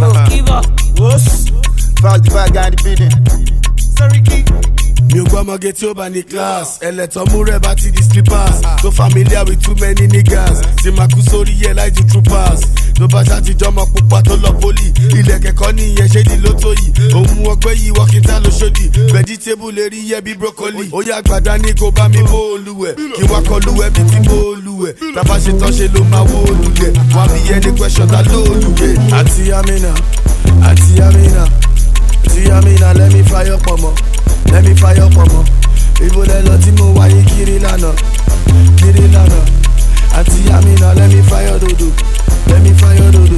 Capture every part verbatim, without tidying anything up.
Go, give up. Whoops. Foul the bad guy in the building. Sorry, key. Mi ò gbọ́mọ gé tí ó bá ní class. Ẹlẹ́tọ̀ mú rẹ̀ bá ti di slippers. So familiar with too many niggas. Tí màá kú sórí yẹ láì ju troopers. Tó bá ṣàtijọ́ ọmọ pupa tó lọ poli. Ilẹ̀ kẹ̀kọ́ nìyẹn ṣé di lótó yìí. Òun ọgbẹ́ yìí wọ́kìntà ló ṣòdì. Vegetable lè rí yẹ bí broccoli. Ó yá gbàdá ní kó bá mi bó olúwẹ̀. Kí wá kọ lúwẹ̀ bí tí mo olúwẹ̀. Tábà ṣe tán ṣe ló máa wó olùlẹ̀. Wá bí ẹni question ta ló olùyẹ. Àti Amina, àti Amina, àti Amina, let me fire pọ̀ mọ́. Let me fire up ọmọ. Ibo lẹ lọ tí mo wáyé kiri lánàá, kiri lánàá. Àti Amina, let me fire dodo, let me fire dodo.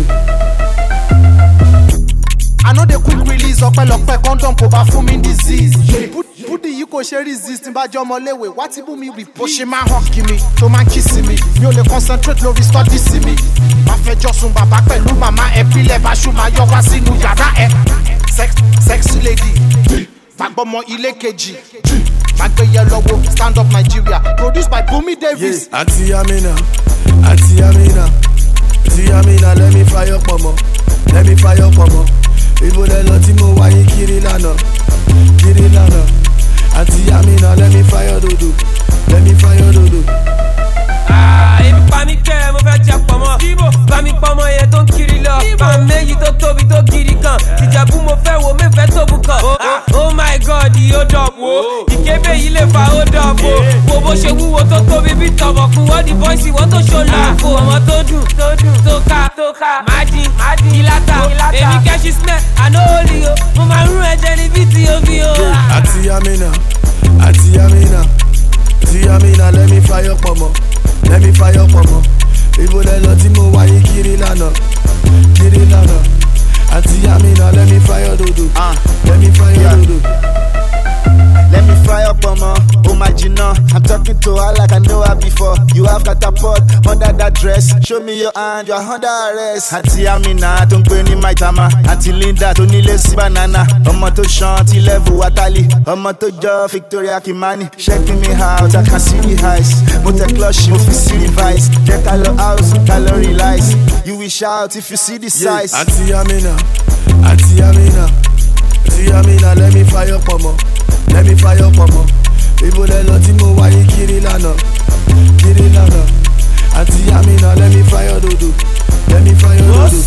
I know they quick release ọpẹ́lọpẹ́ condom kò bá fún mi disease. Búdì yìí kò ṣe resist bá jẹ́ ọmọléwé wá tí bú mi repeat. Bó ṣe máa hàn kí mi tó máa ń kiss mi. Mi ò lè concentrate lórí study sí mi. Máa fẹjọ́ sun bàbá pẹ̀lú màmá ẹ̀ bílẹ̀ bá ṣù máa yọ wá sínú yàrá ẹ̀. Sex, sexy lady. Fagbọmọ ilé kejì. Fagbẹyẹ lọ́wọ́ stand up Nigeria. Produced by Bumi Davis. Yeah. Àti Amina, àti Amina, àti Amina, let me fire pọ̀ mọ́, let me fire pọ̀ mọ́. Ibo lẹ lọ tí mo wáyé kiri lánàá, kiri lánàá. Àti Amina, let me fire dodo, let me fire dodo. Ah, ebi pa mi kẹ́ mo fẹ́ jẹ pọ̀ mọ́. Bá mi pọ̀ mọ́ iye tó ń kiri lọ. Bá méjì tó tóbi tó gidi kan. Ìjẹ̀bú mo fẹ́ wo mẹ́fẹ́ tó bù kan. Oh my God, yóò dọ̀bù. Ìkébé yìí lè fa ó dọ̀bù. Wo bó ṣe wúwo tó tóbi bí tọ̀bọ̀kún. Wọ́n di bọ́ìsì wọ́n tó ṣó láàfo. Ọmọ tó dùn, tó ká, májì, ìlàtà. Èmi kẹ́sì snẹ́, àná òòlì o. Mo máa ń rún ẹ̀jẹ̀ ní bíi ti omi o. Àti Amina, àti Amina, àti Amina, let me fire pọ̀ mọ́, let me fire pọ̀ mọ́. Ibo lẹ lọ tí mo wáyé kiri lánàá, kiri lánàá. Àti Amina, let me fire dodo, uh, let me fire yeah. dodo. Let me fry up on my, oh my Gina. I'm talking to her like I know her before. You have catapult under that dress. Show me your hand, you're under arrest. Auntie Amina, don't go in my tama. Auntie Linda, don't need less banana. Ọmọ tó shanty level Watali. Ọmọ tó jọ Victoria Kimani. Checking me out, I can see the highs. Motor clutch, mo fi see the vice. Get color house, calorie lies. You will shout if you see the size. Yeah. Auntie Amina, Auntie Amina, Auntie Amina, let me fire pọ̀ mọ́. Let me fire up ọmọ. Ibo lẹ lọ tí mo wáyé kiri lánàá, kiri lánàá. Àti Amina, let me fire dodo, let me fire dodo.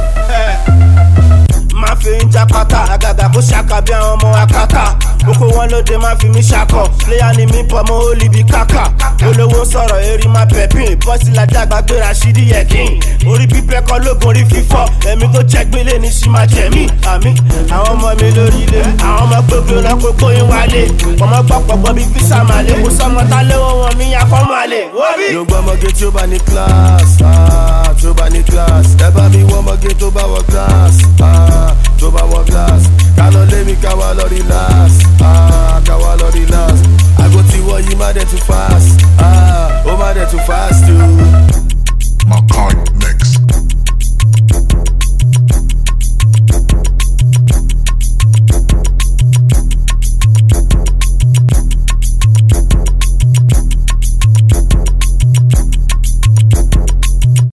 Máa fi ń jápátá, àgàgà kó ṣàkà bí àwọn ọmọ akátá. Oko wọn lóde máa fi mí ṣakọ. Pléyà ni mí pọ̀ mọ́ ó bí káká. Olówó sọ̀rọ̀ eri máa pẹ̀pìn. Bọ́sì làjàgbá gbéra ṣídì yẹ̀kín. Orí pípẹ́ kọ́ lóògùn orí fífọ́. Ẹ̀mí tó jẹ́ gbélé ní ṣì máa jẹ̀mí. Àmì àwọn ọmọ mi lórí ilé. Àwọn ọmọ gbogbo náà kó gbóyún wálé. Ọmọ gbọ́pọ̀ gbọ́ bí físà máa lé. Kò sọmọ tá léwọ́ wọn mi yà fọ́ máa lè. Mi ò gbọ́mọge tí ó bá ní class, ah, tí ó bá ní class. Ẹ bá mi wọ́mọge tó bá wọ glass, ah, tó bá wọ glass. Ká lọ lé mi ká wá lọ relax.